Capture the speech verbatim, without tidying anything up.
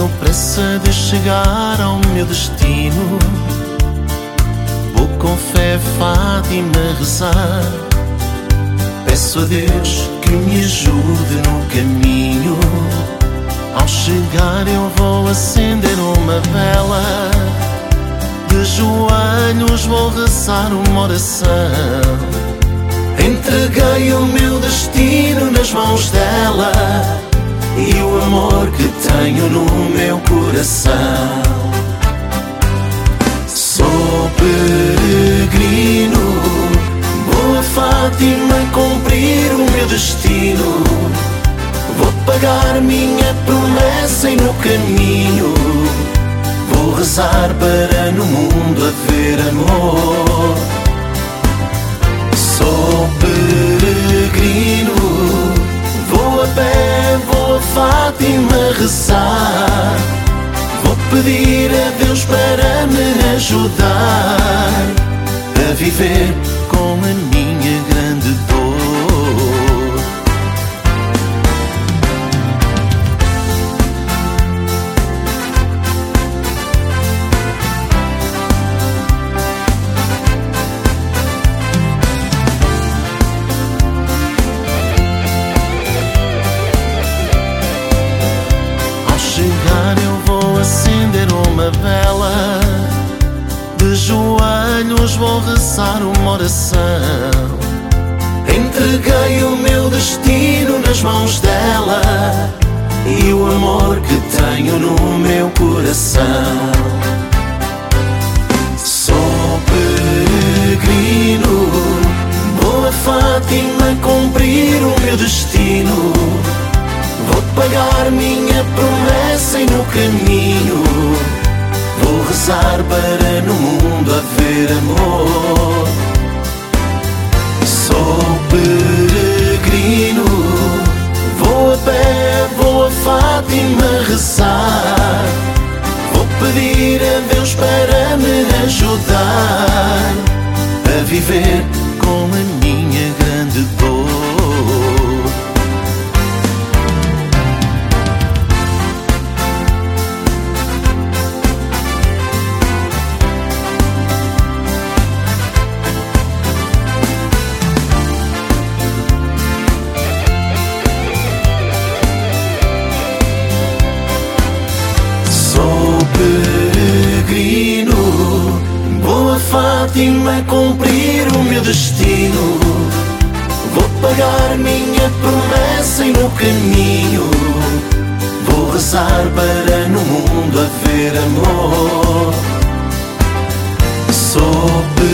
Tenho pressa de chegar ao meu destino. Vou com fé, Fátima, rezar. Peço a Deus que me ajude no caminho. Ao chegar eu vou acender uma vela. De joelhos vou rezar uma oração. Entreguei o meu destino nas mãos dela e o amor que tenho no meu coração. Sou peregrino, vou a Fátima cumprir o meu destino. Vou pagar minha promessa e no caminho vou rezar para no mundo haver amor. Sou peregrino, vou a pé, vou a Fátima rezar. Vou pedir a Deus para me ajudar a viver com a minha grande dor. Vela, de joelhos vou rezar uma oração. Entreguei o meu destino nas mãos dela e o amor que tenho no meu coração. Sou peregrino, vou a Fátima cumprir o meu destino. Vou pagar minha promessa e no caminho vou rezar para no mundo haver amor. Sou peregrino, vou a pé, vou a Fátima rezar. Vou pedir a Deus para me ajudar a viver com a minha grande dor. Peregrino, vou a Fátima cumprir o meu destino. Vou pagar minha promessa e no caminho vou rezar para no mundo haver amor. Sou